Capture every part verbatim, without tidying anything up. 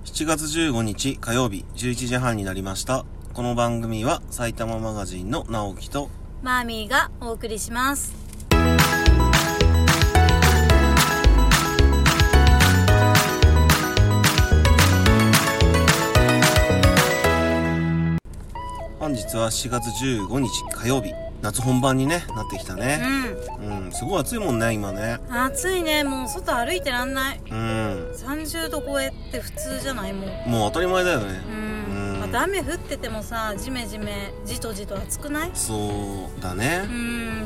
しちがつじゅうごにち火曜日じゅういちじはんになりました。この番組は埼玉マガジンの直樹とマーミーがお送りします。 本日はしがつじゅうごにち火曜日、夏本番に、ね、なってきたね。 うん、 うん、すごい暑いもんね今ね。 暑いね。もう外歩いてらんない。 うん、 さんじゅうど超えって普通じゃない？もうもう当たり前だよね。 うん、うん、また雨降っててもさ、ジメジメじとじと暑くない？ そうだね。 うん、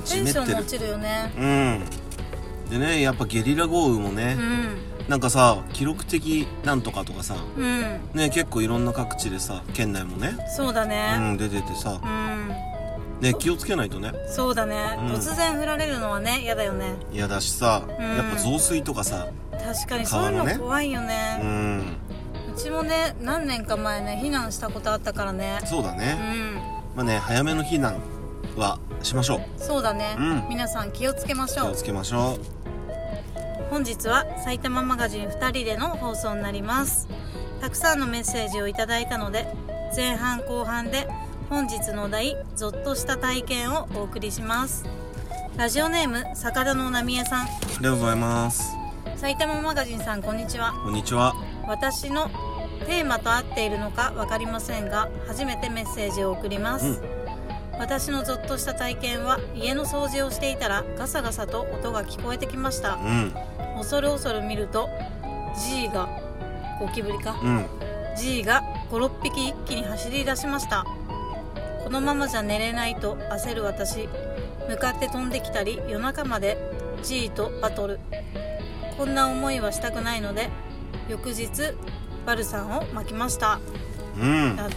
テンションも落ちるよね。 うんでね、やっぱゲリラ豪雨もね、うん、なんかさ記録的なんとかとかさ、うん、ね、結構いろんな各地でさ、県内もね、 そうだね、 うん、出ててさ、うんね、気をつけないとね。 そうだね、うん、突然降られるのはね、嫌だよね。 嫌だしさ、うん、やっぱ増水とかさ、 確かにそういうの怖いよね。 うん、 うちもね、何年か前ね、避難したことあったからね。 そうだね、うん、まあね、早めの避難はしましょう。 そうだね、うん、皆さん気をつけましょう。 気をつけましょう。 本日は埼玉マガジンふたりでの放送になります。たくさんのメッセージをいただいたので、前半後半で本日のお題、ゾッとした体験をお送りします。ラジオネーム坂田の浪江さん、ありがとうございます。 埼玉マガジンさん、こんにちは。 こんにちは。 私のテーマと合っているのか分かりませんが、初めてメッセージを送ります。うん、私のゾッとした体験は、家の掃除をしていたらガサガサと音が聞こえてきました。うん、恐る恐る見ると G がゴキブリか、うん、G がご、ろっぴき一気に走り出しました。このままじゃ寝れないと焦る私、向かって飛んできたり、夜中まで G とバトル。こんな思いはしたくないので、翌日バルサンを巻きました。うん、だって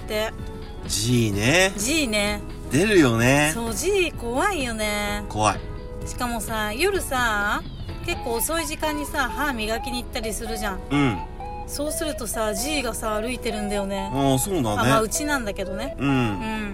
G ね G ね出るよね。 そう、 G 怖いよね。 怖い。しかもさ、夜さ、結構遅い時間にさ、歯磨きに行ったりするじゃん。うん、そうするとさ、 G がさ歩いてるんだよね。 ああ、そうだね。あ、 まあうちなんだけどね。うん、うん、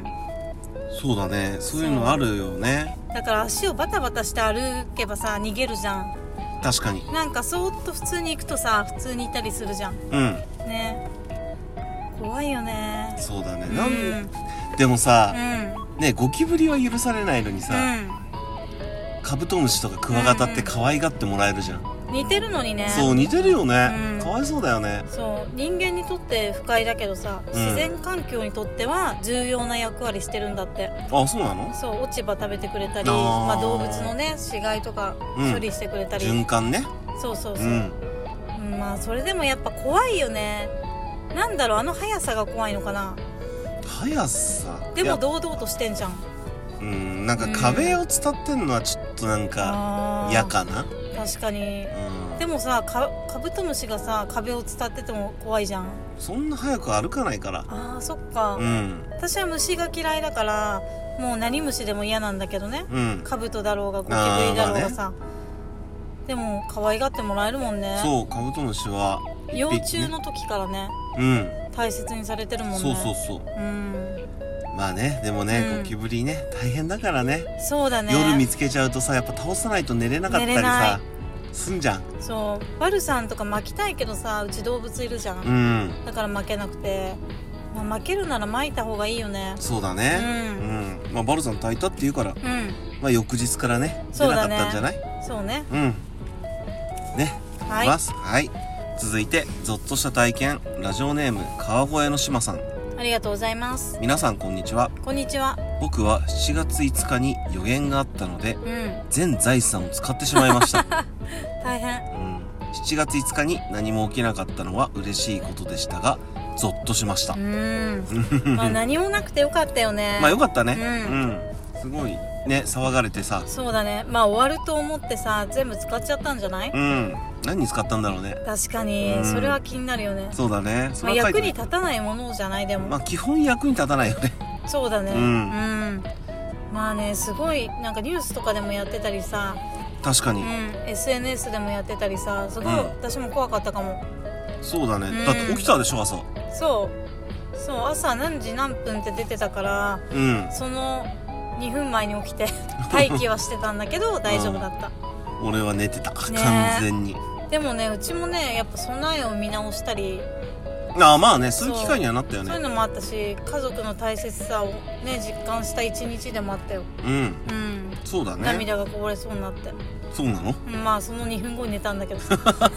そうだね。そういうのあるよね。 だから足をバタバタして歩けばさ、逃げるじゃん。 確かに。なんかそーっと普通に行くとさ、普通にいたりするじゃん。うんね、怖いよね。 そうだね、うん、なんでもさ、うん、ね、ゴキブリは許されないのにさ、うん、カブトムシとかクワガタって可愛がってもらえるじゃん。 うん、似てるのにね。 そう、似てるよね、うん、かわいそうだよね。 そう、人間にとって不快だけどさ、うん、自然環境にとっては重要な役割してるんだって。 あ、そうなの？ そう、落ち葉食べてくれたり、あ、まあ、動物のね、死骸とか処理してくれたり、 うん、循環ね。 そうそうそう、うんうん、まあそれでもやっぱ怖いよね。なんだろう、あの速さが怖いのかな。 速さでも堂々としてんじゃん。 うん、なんか壁を伝ってんのはちょっとなんか嫌かな。 確かに、うん、でもさ、カブトムシがさ、壁を伝ってても怖いじゃん。そんな早く歩かないから。 あー、そっか、うん、私は虫が嫌いだから、もう何虫でも嫌なんだけどね、うん、カブトだろうがゴキブリだろうがさ、まあね、でも可愛がってもらえるもんね。そう、カブトムシは幼虫の時からね、うん、大切にされてるもんね。 そうそうそう、うん、まあね、でもね、うん、ゴキブリね、大変だからね。 そうだね。 夜見つけちゃうとさ、やっぱ倒さないと寝れなかったりさすんじゃん。 そう、バルサンとか巻きたいけどさ、うち動物いるじゃん、うん、だから巻けなくて、まあ、巻けるなら巻いた方がいいよね。 そうだね、うんうん、まあ、バルサン炊いたって言うから、うん、まあ、翌日からね、出なかったんじゃない？ そうね、 うんね、はい、ますはい。続いてゾッとした体験、ラジオネーム川越の島さん、 ありがとうございます。 皆さんこんにちは。 こんにちは。 僕はしちがついつかに予言があったので、うん、全財産を使ってしまいました大変、 うん、しちがついつかに何も起きなかったのは嬉しいことでしたが、ゾッとしました。うーんまあ何もなくてよかったよね。 まあよかったね、うん、うん、すごいね、騒がれてさ。 そうだね、まあ終わると思ってさ、全部使っちゃったんじゃない？ うん、何に使ったんだろうね。 確かに、うん、それは気になるよね。 そうだね、 まあ、役に立たないものじゃない。でもまあ基本役に立たないよね。 そうだね、うん、うん、まあね、すごいなんかニュースとかでもやってたりさ。 確かに、 うん、エスエヌエス でもやってたりさ、すごい、うん、私も怖かったかも。 そうだね、うん、だって起きたでしょ、朝。 そうそう、朝何時何分って出てたから、うん、そのにふんまえに起きて待機はしてたんだけど大丈夫だった、 うん、俺は寝てた、完全に。 でもね、うちもね、やっぱ備えを見直したり、 ああまあね、そういう機会にはなったよね。 そういうのもあったし、家族の大切さをね実感した一日でもあったよ。 うん、うん、 そうだね。 涙がこぼれそうになって。 そうなの？ まあそのにふんごに寝たんだけど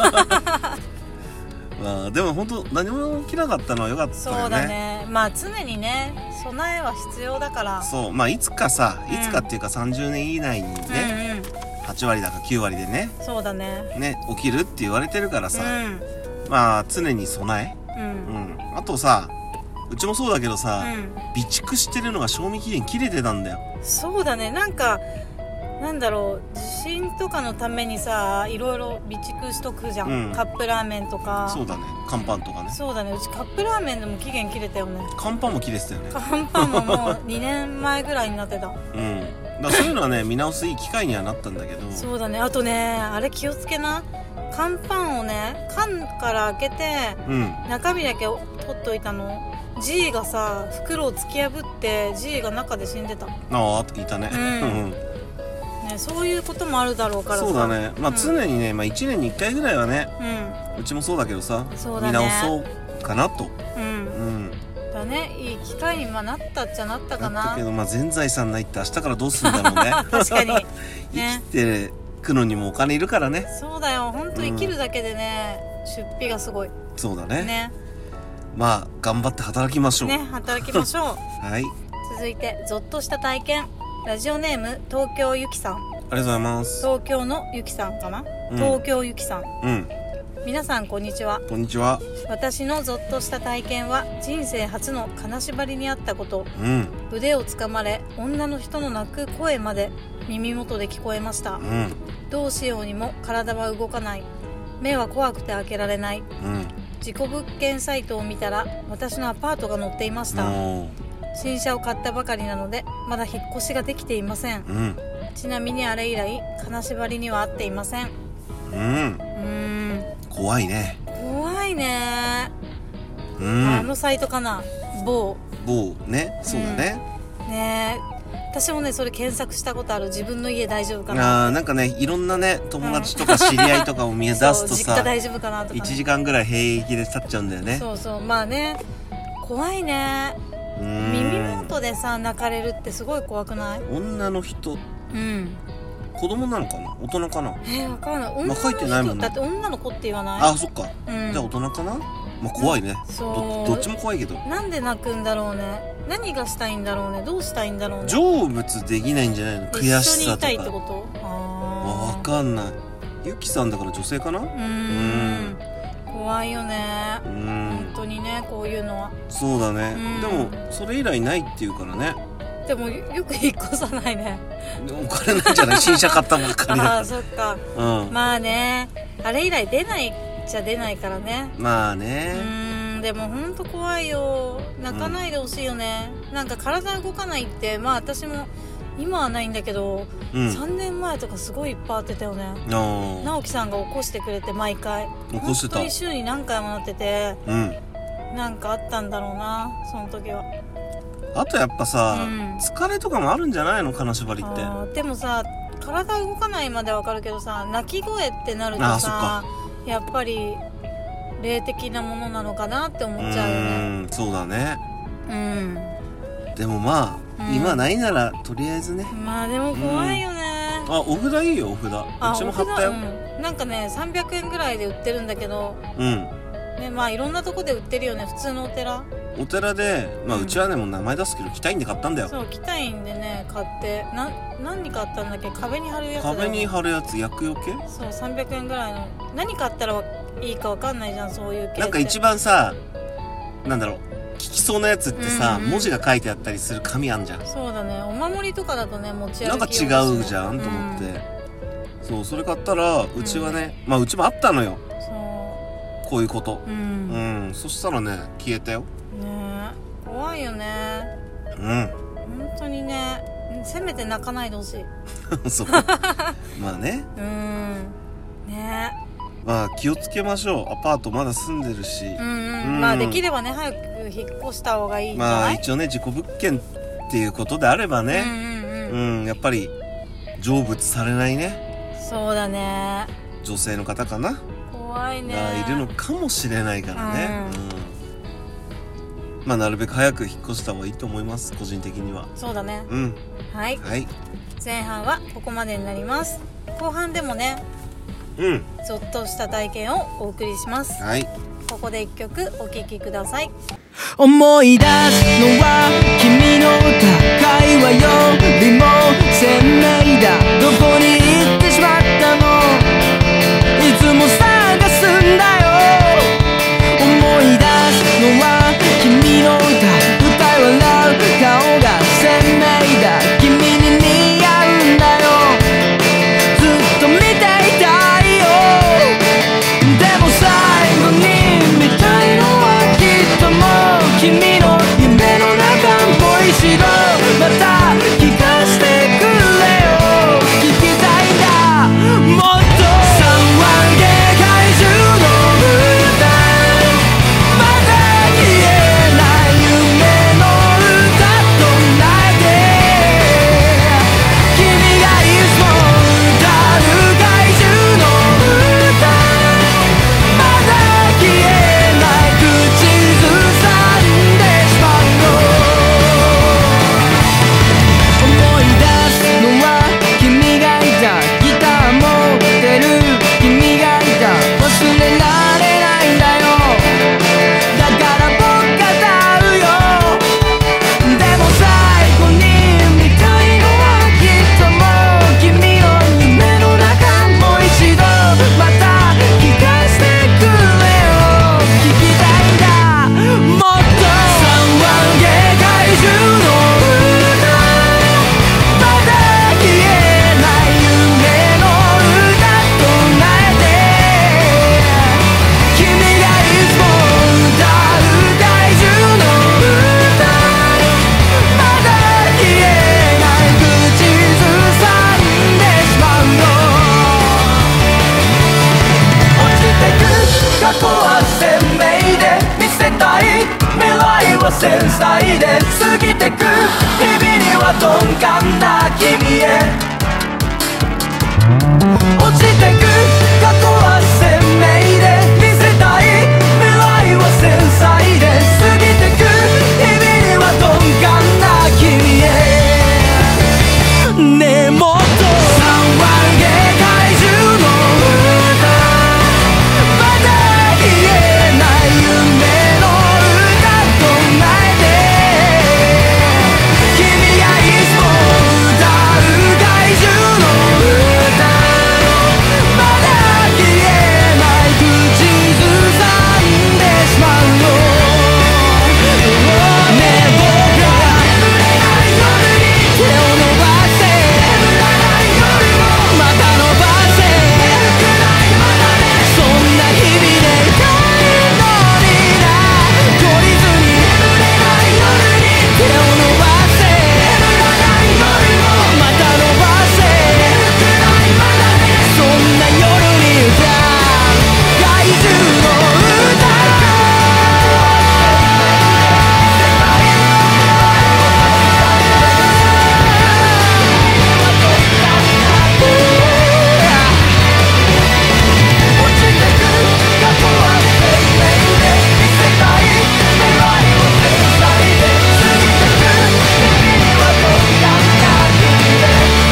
まあでも本当何も起きなかったのは良かったよね。 そうだね。まあ常にね備えは必要だから。 そう、まあいつかさ、いつかっていうかさんじゅうねん以内にね、うんうん、はちわりだかきゅうわりでね、 そうだね、 ね起きるって言われてるからさ、うん、まあ常に備え、うんうん、あとさ、うちもそうだけどさ、うん、備蓄してるのが賞味期限切れてたんだよ。 そうだね。なんかなんだろう、地震とかのためにさ、いろいろ備蓄しとくじゃん、うん、カップラーメンとか。 そうだね、乾パンとかね。 そうだね、うちカップラーメンでも期限切れたよね。 乾パンも切れてたよね。 乾パンももうにねんまえぐらいになってた。 うんだからそういうのはね見直すいい機会にはなったんだけど。 そうだね。あとね、あれ気をつけな、乾パンをね缶から開けて、うん、中身だけ取っといたの、 G がさ袋を突き破って G が中で死んでた。ああいたね、うんね、そういうこともあるだろうからさ。 そうだね、まあ、うん、常にね、まあ、いちねんにいっかいぐらいはね、うん、うちもそうだけどさ、 そうだね、 見直そうかなと。うん、 うんだね、いい機会になったっちゃなったかな。 だったけど、まあ、全財産ないって明日からどうするんだろうね確かに、ね、 生きてくのにもお金いるからね。 そうだよ、本当生きるだけでね、うん、出費がすごい。 そうだね。ね、まあ頑張って働きましょうね。働きましょうはい、 続いてゾッとした体験。ラジオネーム東京ゆきさん。 ありがとうございます。 東京のゆきさんかな、うん、東京ゆきさん。うん。皆さんこんにちは。 こんにちは。 私のゾッとした体験は人生初の金縛りにあったこと、うん、腕をつかまれ女の人の泣く声まで耳元で聞こえました、うん、どうしようにも体は動かない、目は怖くて開けられない、うん、事故物件サイトを見たら私のアパートが載っていました。新車を買ったばかりなのでまだ引っ越しができていません、うん、ちなみにあれ以来金縛りには遭っていません。 うん、うん怖いね。 怖いね、うん、あのサイトかな、某某ね、そうだね、 うん、ねえ、私もねそれ検索したことある。自分の家大丈夫かな。 あなんかね、いろんなね友達とか知り合いとかを見出すとさ、 実家大丈夫かなとか、ね、 いちじかんぐらい平気で経っちゃうんだよね。 そうそう、まあね、怖いね。耳元でさ泣かれるってすごい怖くない？ 女の人、うん、子供なのかな、大人かな。 えー、分からない。女の人、まあ、書いてないもんね。だって女の子って言わない？ あ、そっか、うん、じゃあ大人かな。まあ怖いね、うん、ど, どっちも怖いけど。 なんで泣くんだろうね。何がしたいんだろうね。どうしたいんだろうね。 成仏できないんじゃないの？悔しさとか。一緒にいたいってこと？ ああ、分かんない。ゆきさんだから女性かな。うーん、 怖いよね。うん、本当にね、こういうのは。 そうだね。でもそれ以来ないっていうからね。 でもよく引っ越さないね。 お金ないんじゃない？新車買ったばっかりだ。 ああ、そっか、うん、まあね、あれ以来出ないじゃ出ないからね。 まあね。 うん、でもほんと怖いよ。泣かないでほしいよね、うん、なんか体動かないって、まあ私も今はないんだけど、うん、さんねんまえとかすごいいっぱいあってたよね。直樹さんが起こしてくれて、毎回起こしてた。 本当に週に何回もなってて、うん、なんかあったんだろうな、その時は。 あとやっぱさ、うん、疲れとかもあるんじゃないの、金縛りって。 あ、でもさ、体動かないまでわかるけどさ、泣き声ってなるとさ、やっぱり霊的なものなのかなって思っちゃうよね。うん、 そうだね。うん。でもまあ、うん、今ないならとりあえずね。 まあでも怖いよね。 うん、あ、お札いいよ、お札。うちも貼ったよ。 うん、なんかね、さんびゃくえんぐらいで売ってるんだけど、うん。ね、まあいろんなとこで売ってるよね、普通のお寺。 お寺で、まあ、うちはね、もう名前出すけど、来たいんで買ったんだよ。 そう、来たいんでね、買って。な、何買ったんだっけ？壁に貼るやつだよ。 壁に貼るやつ、厄除け？ そう、さんびゃくえんぐらいの。何買ったらいいか分かんないじゃん、そういう系って。 なんか一番さ、なんだろう、効きそうなやつってさ、うんうん、文字が書いてあったりする紙あんじゃん。 そうだね、お守りとかだとね、持ち歩きなんか違うじゃん、と思って。うん、そう、それ買ったら、うちはね、うん、まあ、うちもあったのよ。そう。こういうこと。うん。うん。そしたらね、消えたよ。 ね、怖いよね。うん。本当にね、せめて泣かないでほしい。 そう。まあね。うん。 ね。 まあ気をつけましょう。アパートまだ住んでるし。うんうん。うん、まあできればね、早く引っ越した方がいいんじゃない？ まあ一応ね、事故物件っていうことであればね。うんうんうん。うん、やっぱり成仏されないね。 そうだね。 女性の方かな。 怖いね。 がいるのかもしれないからね。うん。うん、 まあなるべく早く引っ越した方がいいと思います、個人的には。 そうだね。 うん。 はい、 はい、 前半はここまでになります。後半でもね、 うん、 ゾッとした体験をお送りします。 はい、 ここで一曲お聴きください。 思い出すのは君の会話よりも鮮明だ。どこに行ってしまったの、いつも探すんだよ。思い出すのは君の歌、歌い笑う顔が鮮明だ。君に似合うんだよ、ずっと見ていたいよ。でも最後に見たいのはきっともう君の夢の中、もう一度また聞かせてくれよ。聞きたいんだ、もっとさんわんげ怪獣の歌、まだ消えない夢の歌となって君がいつも歌う怪獣の歌、まだ消えない口ずさんでしまうの。思い出すのは君がいたギター持ってる君がいた、忘れられないんだよ。だから僕が歌うよ。でも最後に見たいのはきっともう君の夢の中、もう一度また聞かせてくれよ。聞きたいんだ、もっとさんわんげ怪獣の歌、まだ消えない夢の歌となって君がいつも歌う怪獣の歌、まだ消えない口ずさんでしまうの。落ちてく過去は鮮明で見せたい未来は繊細で過ぎてく日々には鈍感な君へ。落ちてく過去は鮮明で見せたい未来は繊細で過ぎてく日々には鈍感な君へ。ねえもっとさんわんげ怪獣の歌、まだ消えない夢の歌となって君がいつも歌う怪獣の歌、まだ消えない口ずさんでしまうの。ねえ僕が眠れない夜に手を伸ばせ、眠らない夜もまた伸ばせ、眠くないまだね、そんな日々でいたいのにな。懲りずに眠れない夜に手を伸ばせ、眠らない夜もまた伸ばせ、眠くないまだね、そんな夜に歌う怪獣の歌。落ちてく過去は鮮明で見せたい未来は繊細で過ぎてく君には鈍感な君へ。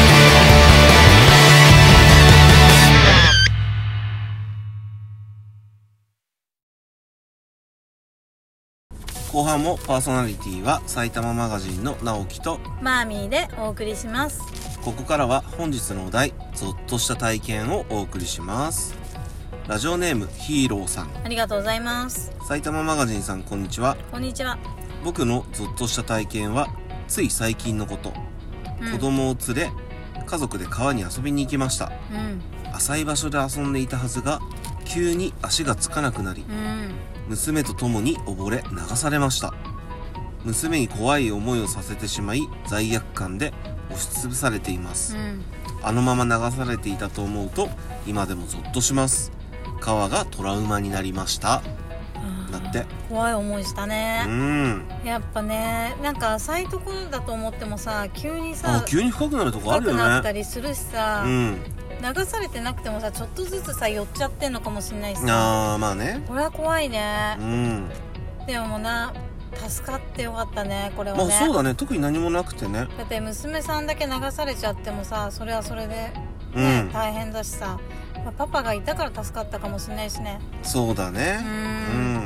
後半もパーソナリティは埼玉マガジンの直樹と、 マーミーでお送りします。 ここからは本日のお題、ゾッとした体験をお送りします。ラジオネームヒーローさん、 ありがとうございます。 埼玉マガジンさん、こんにちは。 こんにちは。 僕のゾッとした体験はつい最近のこと、 うん子供を連れ家族で川に遊びに行きました。 うん浅い場所で遊んでいたはずが急に足がつかなくなり、 うん娘と共に溺れ流されました。娘に怖い思いをさせてしまい罪悪感で押しつぶされています、 うん、 あのまま流されていたと思うと今でもゾッとします。川がトラウマになりました。だって怖い思いしたね。 うんやっぱね、なんか浅いところだと思ってもさ、急にさあ急に深くなるとこあるよね。 深くなったりするしさ、 うん、 流されてなくてもさ、ちょっとずつさ寄っちゃってんのかもしれないしさ、 あーまあね、 これは怖いね。 うん、 でもな、 助かってよかったねこれはね。 まあそうだね、特に何もなくてね。 だって娘さんだけ流されちゃってもさ、それはそれで、ねうん、 大変だしさ、まあ、パパがいたから助かったかもしれないしね。 そうだね。 うん、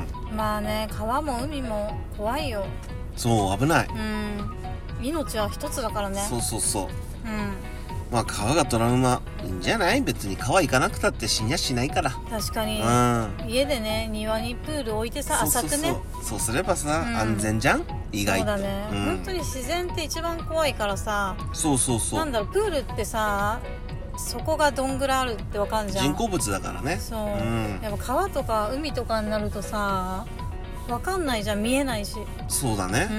うん、まあね、川も海も怖いよ。 そう危ない。 うん、命は一つだからね。 そうそうそう。 うん、 まあ川がトラウマいいんじゃない？別に川行かなくたって死にゃしないから。 確かに、 うん、 家でね庭にプール置いてさ、浅くね。そうそうそう、そうすればさ、うん、安全じゃん意外と。 そうだね、うん、本当に自然って一番怖いからさ。 そうそうそう。 なんだろう、プールってさ、そこがどんぐらいあるってわかんじゃん。 人工物だからね。 そう、 うん、 やっぱ川とか海とかになるとさわかんないじゃん、見えないし。 そうだね。 うん、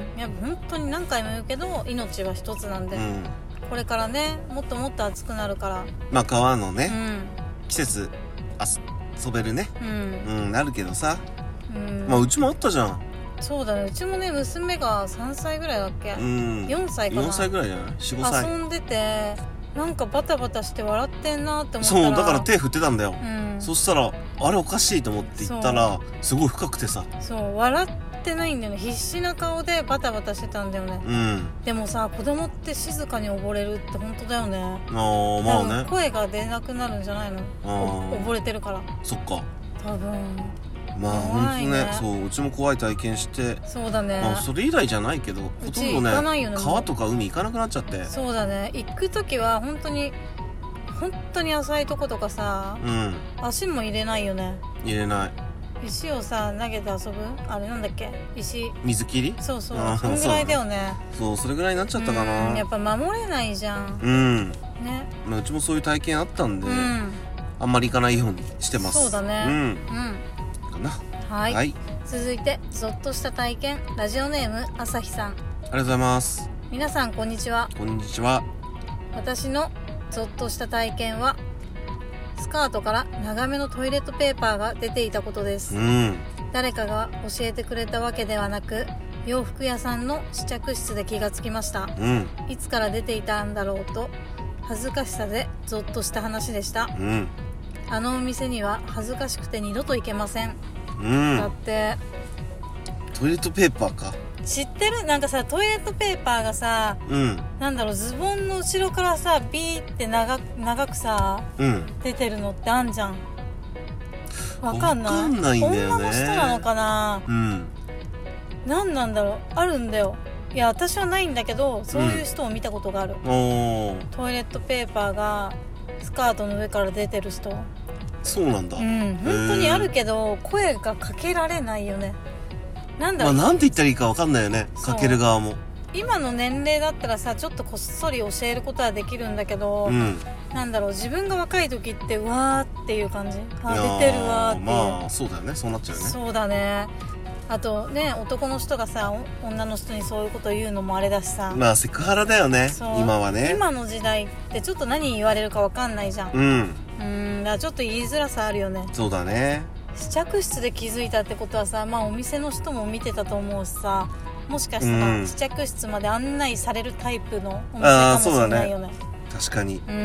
やっぱ本当に何回も言うけど命は一つなんで、うん、これからねもっともっと暑くなるから、 まあ川のね、 うん、 季節遊べるね、うん、うん、なるけどさ、うん、まあうちもあったじゃん。 そうだね、うちもね娘がさんさいぐらいだっけ、うん、よんさいかな、 よんさいぐらいじゃない ?よん、ごさい遊んでて、なんかバタバタして笑ってんなって思ったら、 そうだから手振ってたんだよ、 うん、 そしたらあれおかしいと思って言ったらすごい深くてさ、 そう笑ってないんだよね、必死な顔でバタバタしてたんだよね、うん、でもさ子供って静かに溺れるって本当だよね。 あーまあね、 声が出なくなるんじゃないの、溺れてるから。そっか、多分まあ本当ね、そううちも怖い体験して、 そうだね、 まあ、それ以来じゃないけどほとんどね、ね川とか海行かなくなっちゃって。そうだね、 行く時は本当に本当に浅いとことかさ、うん、足も入れないよね。 入れない。 石をさ投げて遊ぶ、あれなんだっけ、石水切り、 そうそう、そのぐらいだよね。 そう、それぐらいになっちゃったかな。 やっぱ守れないじゃん。 うんね、 まあ、うちもそういう体験あったんで、うん、あんまり行かないようにしてます。 そうだね、うん、うん、かな。はい、はい、続いてゾッとした体験、ラジオネーム朝日さん、ありがとうございます。 皆さんこんにちは。 こんにちは。 私のゾッとした体験はスカートから長めのトイレットペーパーが出ていたことです、うん、誰かが教えてくれたわけではなく、洋服屋さんの試着室で気がつきました、うん、いつから出ていたんだろうと恥ずかしさでゾッとした話でした、うん、あのお店には恥ずかしくて二度と行けません、うん、だってトイレットペーパーか知ってる？なんかさ、トイレットペーパーがさ、うん、なんだろう、ズボンの後ろからさビーって長長くさ、うん、出てるのってあんじゃん。わかんない？ わかんないんだよね。 女の人なのかな、うん、なんなんだろう、あるんだよ。いや私はないんだけど、そういう人を見たことがある、うん、トイレットペーパーがスカートの上から出てる人。 そうなんだ、 うん、本当にあるけど声がかけられないよね。なんだろう、 まあ、なんて言ったらいいか分かんないよね、かける側も。 今の年齢だったらさ、ちょっとこっそり教えることはできるんだけど、うん、なんだろう、自分が若い時ってうわーっていう感じ、あ出てるわーっていう。 まあそうだよね、そうなっちゃうよね。 そうだね。あとね、男の人がさ女の人にそういうこと言うのもあれだしさ、 まあセクハラだよね今はね。 今の時代ってちょっと何言われるか分かんないじゃん。うんうん、だからちょっと言いづらさあるよね。 そうだね。 試着室で気づいたってことはさ、まあお店の人も見てたと思うしさ、もしかしたら試着室まで案内されるタイプのお店かもしれないよね。 確かに。 うん、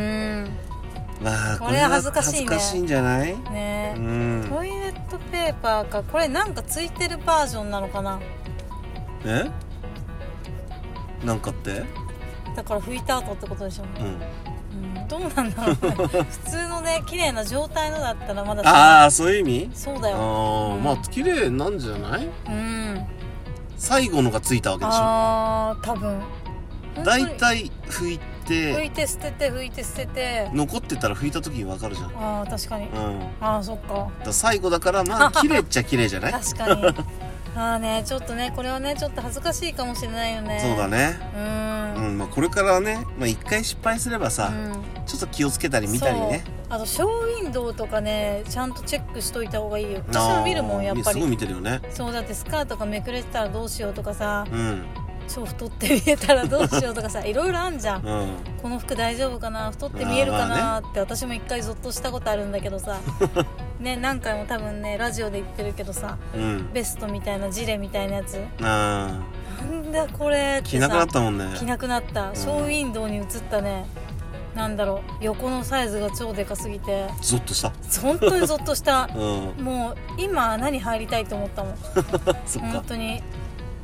まあこれは恥ずかしいね。 恥ずかしいんじゃないね。うん、トイレットペーパーか、これなんかついてるバージョンなのかな。 えなんかってだから拭いた後ってことでしょ。うんどうなんだろうね普通のね、綺麗な状態のだったらまだ。 ああ、そういう意味。 そうだよ。 あ、うん、まあ綺麗なんじゃない。うん、最後のがついたわけでしょ。ああ、多分だいたい拭いて拭いて捨てて拭いて捨てて残ってたら拭いた時に分かるじゃん。 ああ確かに、うん、ああそっか。 だ最後だからまあ綺麗っちゃ綺麗じゃない確かにああね、ちょっとね、これはねちょっと恥ずかしいかもしれないよね。 そうだね。うん、うん、まあこれからはね、まあ一回失敗すればさ、うん、ちょっと気をつけたり見たりね。 あとショーウィンドウとかね、ちゃんとチェックしといた方がいいよ。私は見るもんやっぱり。 すごい見てるよね。 そうだってスカートがめくれてたらどうしようとかさ、うん、超太って見えたらどうしようとかさいろいろあんじゃん、うん、この服大丈夫かな、太って見えるかなって私も一回ゾッとしたことあるんだけどさね、何回も多分ねラジオで言ってるけどさ、うん、ベストみたいなジレみたいなやつ、あなんだこれってさ着なくなったもんね。 着なくなった、うん、ショーウィンドウに映ったね、なんだろう、横のサイズが超でかすぎてゾッとした。 本当にゾッとした、うん、もう今何入りたいと思ったもんそっか、本当に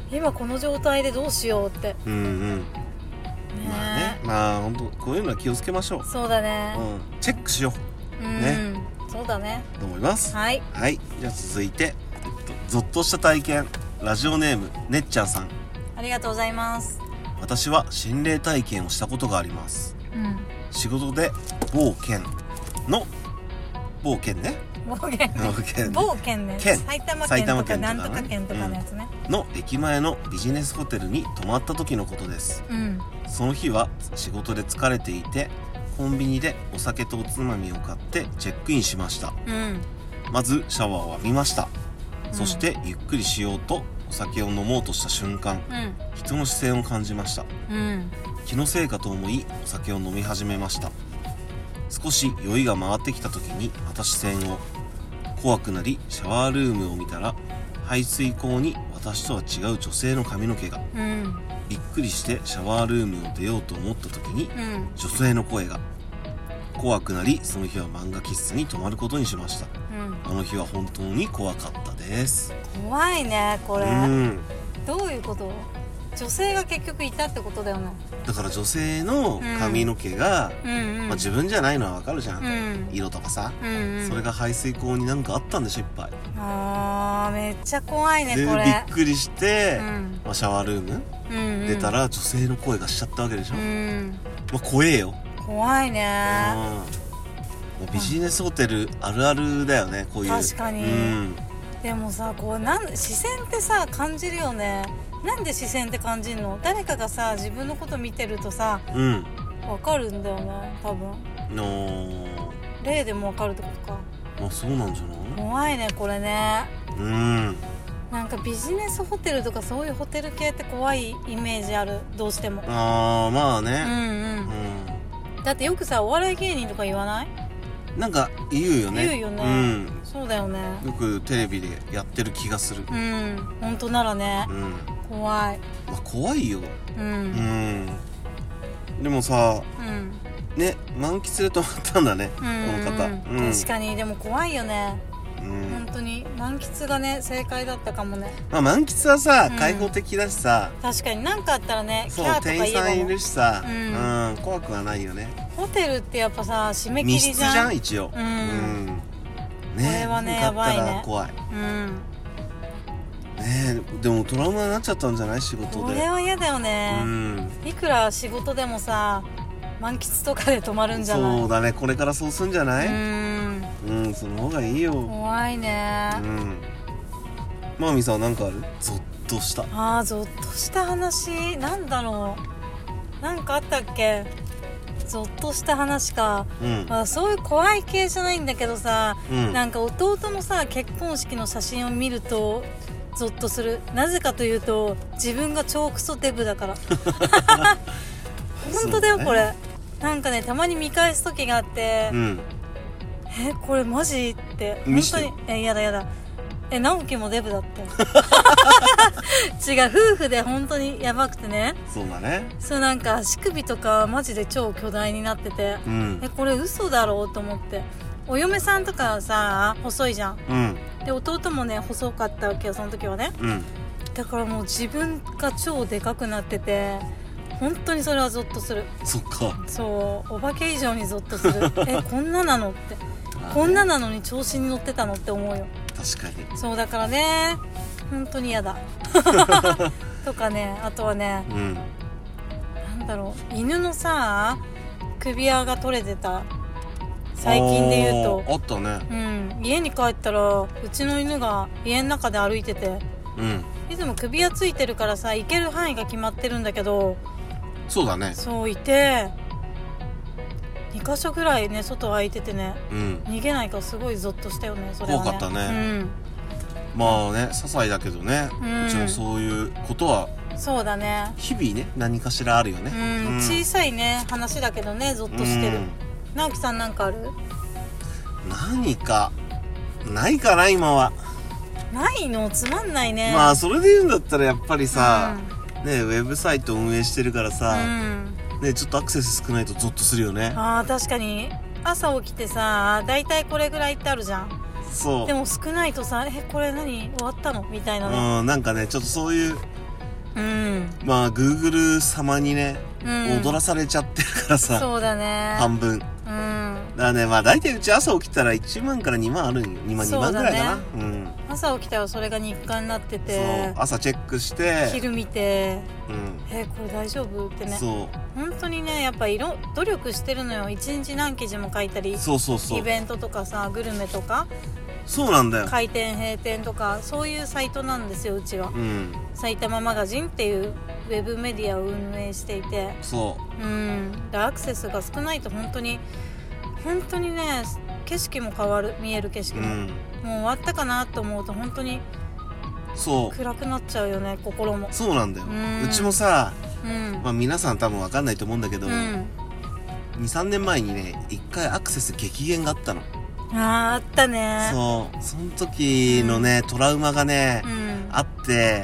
今この状態でどうしようって。 うんうんねまあねまあ本当こういうのは気をつけましょう。 そうだね、 うん、チェックしよう、うん、ねそうだねと思います。 はい、 はい、じゃあ続いて、えっと、ゾッとした体験ラジオネームねっちゃんさん、 ありがとうございます。 私は心霊体験をしたことがあります、 うん、 仕事で某県の某県ね某県某県ね埼玉県とかなんとか県とかのやつね、 うん、の駅前のビジネスホテルに泊まった時のことです、うん、その日は仕事で疲れていてコンビニでお酒とおつまみを買ってチェックインしました、うん、まずシャワーを浴びました、うん、そしてゆっくりしようとお酒を飲もうとした瞬間、うん、人の視線を感じました、うん、気のせいかと思いお酒を飲み始めました。少し酔いが回ってきた時にまた視線を怖くなりシャワールームを見たら排水口に私とは違う女性の髪の毛が、うん、びっくりしてシャワールームを出ようと思った時に、うん、女性の声が怖くなりその日は漫画喫茶に泊まることにしました、うん、あの日は本当に怖かったです。 怖いねこれ、うん、どういうこと？女性が結局いたってことだよね。 だから女性の髪の毛が、うんまあ、自分じゃないのはわかるじゃん、うん、色とかさ、うんうん、それが排水口になんかあったんでしょいっぱい。 あーめっちゃ怖いねでこれ。 びっくりして、うんまあ、シャワールーム、うんうん、出たら女性の声がしちゃったわけでしょ、うんまあ、怖えよ。 怖いね、 うん、ビジネスホテルあるあるだよねこういう。 確かに、うん、でもさこうなん視線ってさ感じるよね。なんで視線って感じるの？誰かがさ自分のこと見てるとさ、うん、分かるんだよね多分。の霊でも分かるってことか。 あそうなんじゃない？ 怖いねこれね。 うんなんかビジネスホテルとかそういうホテル系って怖いイメージあるどうしても。 ああまあね、 うんうんうん、だってよくさお笑い芸人とか言わない？ なんか言うよね。 言うよね、うん、そうだよね。 よくテレビでやってる気がする。 うん本当ならね、うん、怖い、 まあ、怖いよ、 うん、 うん、でもさ、うん、ね満喫で泊まったんだね、うんうん、この方、 うん、確かにでも怖いよね、うん、本当に満喫がね正解だったかもね。 まあ満喫はさ、うん、開放的だしさ確かに何かあったらねそうキャーとか言えば店員さんいるしさ、うんうん、怖くはないよね。 ホテルってやっぱさ締め切りじゃん。 密室じゃん一応、うんうん、ねこれはねやばいね。 怖い、うんねえでもトラウマになっちゃったんじゃない仕事で。 これは嫌だよね、うん、いくら仕事でもさ満喫とかで泊まるんじゃない？ そうだねこれからそうすんじゃない？うんうんその方がいいよ。 怖いね。うんマーミさんなんかある？ゾッとしたあーゾッとした話なんだろうなんかあったっけ？ゾッとした話か、うんまあ、そういう怖い系じゃないんだけどさ、うん、なんか弟のさ結婚式の写真を見るとゾッとする。なぜかというと自分が超クソデブだから本当だよ、ね、これなんかねたまに見返す時があって、うん、えこれマジって本当にえやだやだえ直樹もデブだって違う夫婦で本当にやばくてね。 そうだね。 そうなんか足首とかマジで超巨大になってて、うん、えこれ嘘だろうと思って。お嫁さんとかさ細いじゃん、うん、で弟もね細かったわけよその時はね、うん、だからもう自分が超でかくなってて本当にそれはゾッとする。 そっかそうお化け以上にゾッとするえこんななのってこんななのに調子に乗ってたのって思うよ。 確かにそうだからね本当に嫌だとかねあとはね、うん、なんだろう犬のさ首輪が取れてた最近で言うとあったね、 うん、家に帰ったらうちの犬が家の中で歩いてて、うん、いつも首輪ついてるからさ行ける範囲が決まってるんだけどそうだねそういてに箇所ぐらいね外空いててね、うん、逃げないからすごいゾッとしたよねそれはね。 怖かったね、うん、まあね些細だけどね、うん、うちもそういうことはそうだね日々ね何かしらあるよね、 うんうん、小さいね話だけどねゾッとしてる、うん、直樹さんなんかある？ 何かないかな今は。 ないの？つまんないね。 まあそれで言うんだったらやっぱりさ、うん、ねウェブサイト運営してるからさ、うん、ねちょっとアクセス少ないとゾッとするよね。 あー確かに朝起きてさだいたいこれぐらいってあるじゃん。 そうでも少ないとさえこれ何終わったのみたいなね。 うんなんかねちょっとそういううん、 まあ Google 様にね、 うん、 踊らされちゃってるからさ、 そうだね、 半分、うん、だからね、まあ大体うち朝起きたらいちまんからにまんあるんよ。にまん、にまんぐらいかな、ね、うん、 朝起きたらそれが日課になってて、 そう朝チェックして昼見て、 うん、 えー、これ大丈夫ってね。 そう本当にね、やっぱ色努力してるのよ。一日何記事も書いたり、 そうそうそう、 イベントとかさ、グルメとか、 そうなんだよ、 開店閉店とかそういうサイトなんですよ、うちは、うん、埼玉マガジンっていうウェブメディアを運営していて、 そう、うん、 でアクセスが少ないと本当に本当にね、景色も変わる、見える景色も、うん、もう終わったかなと思うと本当にそう暗くなっちゃうよね、心も。 そうなんだよ、うん、うちもさ、うん、まあ、皆さん多分分かんないと思うんだけど、うん、にさんねんまえにねいっかいアクセス激減があったの。 あー、あったね。 そうその時のね、うん、トラウマがね、うん、あって、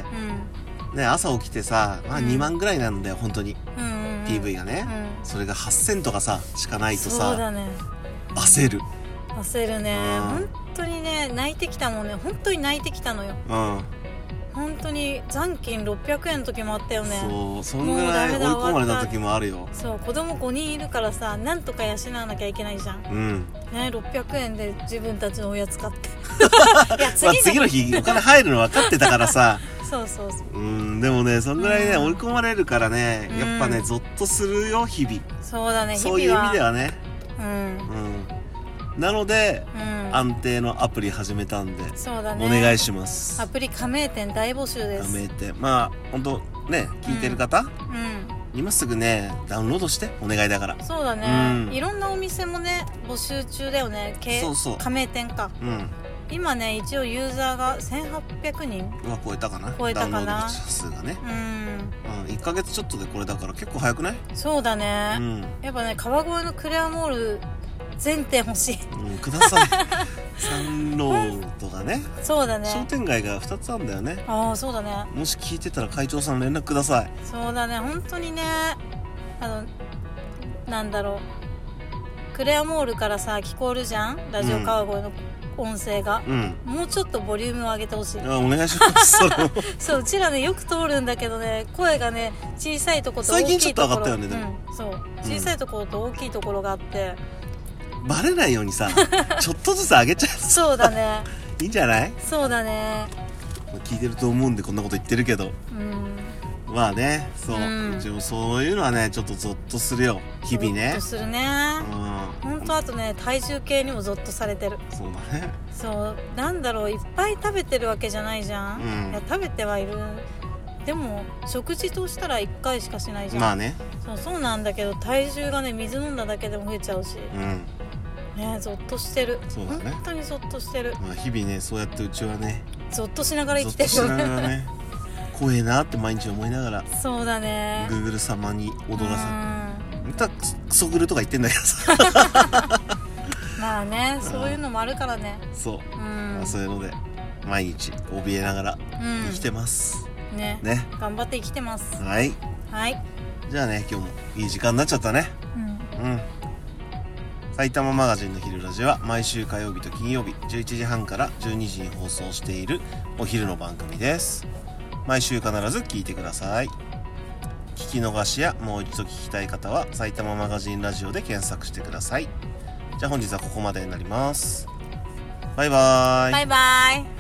うん、ね、朝起きてさ、まあ、にまんぐらいなんだよ本当に、うん、ピーブイ がね、うん、それがはっせんとかさしかないとさ、 そうだね、 焦る焦るね、うん、本当にね、泣いてきたもんね。本当に泣いてきたのよ、うん、本当に残金ろっぴゃくえんの時もあったよね。 そう、そんぐらい追い込まれた時もあるよ。 そう、子供ごにんいるからさ、なんとか養わなきゃいけないじゃん、うんね、ろっぴゃくえんで自分たちのおやつ買っていや 次, まあ、次の日お金入るの分かってたからさそうそうそう、 うん、でもね、そんぐらいね、うん、追い込まれるからね、やっぱね、ゾッとするよ日々。 そうだね、日々はそういう意味ではね、 うん、 うん、なので、うん、安定のアプリ始めたんで、 そうだね、 お願いします。 アプリ加盟店大募集です。 加盟店、まあ本当ね、聞いてる方、うん、うん、今すぐねダウンロードしてお願いだから。 そうだね、うん、いろんなお店もね募集中だよね。そうそう、加盟店か、うん、今ね一応ユーザーがせんはっぴゃくにんは超えたかな。 超えたかな、 ダウンロード数がね、うん、うん、いっかげつちょっとでこれだから結構早くない？ そうだね、うん、やっぱね川越のクレアモール全店欲しい、 うん、ください三郎とかね、 そうだね、 商店街がふたつあるんだよね。 ああ、そうだね、 もし聞いてたら会長さん連絡ください。 そうだね、本当にね、あのなんだろう、クレアモールからさ聞こえるじゃん、ラジオ川越の音声が、うん、もうちょっとボリュームを上げてほしい。 あ、お願いしますそう、うちらねよく通るんだけどね、声がね小さいところと大きいところ、最近ちょっと上がったよね、でも、うん、そう小さいところと大きいところがあって、 うん、バレないようにさちょっとずつ上げちゃうそうだねいいんじゃない？ そうだね、 聞いてると思うんでこんなこと言ってるけど、うん、まあね、そう、うん、うちもそういうのはねちょっとゾッとするよ日々ね。 ゾッとするね、うん、ほんと。あとね体重計にもゾッとされてる。 そうだね、 そうなんだろう、いっぱい食べてるわけじゃないじゃん、うん、いや食べてはいる。でも食事としたらいっかいしかしないじゃん。 まあね、 そうそうなんだけど、体重がね水飲んだだけでも増えちゃうし、うんね、ゾッとしてる。そうだね、本当にゾッとしてる。 まあ日々ねそうやってうちはねゾッとしながら生きてる。 ゾッとしながらね怖えなって毎日思いながら、 そうだね、 Google 様に踊らせまたクソグルとか言ってんだけどさまあね、そういうのもあるからね。 そう、うん、まあ、そういうので毎日怯えながら生きてます、うん、ね, ね頑張って生きてます。 はいはい、 じゃあね今日もいい時間になっちゃったね。うん、うん、埼玉マガジンの昼ラジは毎週火曜日と金曜日じゅういちじはんからじゅうにじに放送しているお昼の番組です。毎週必ず聞いてください。聞き逃しやもう一度聞きたい方は埼玉マガジンラジオで検索してください。じゃあ本日はここまでになります。バイバーイ。 バイバイ。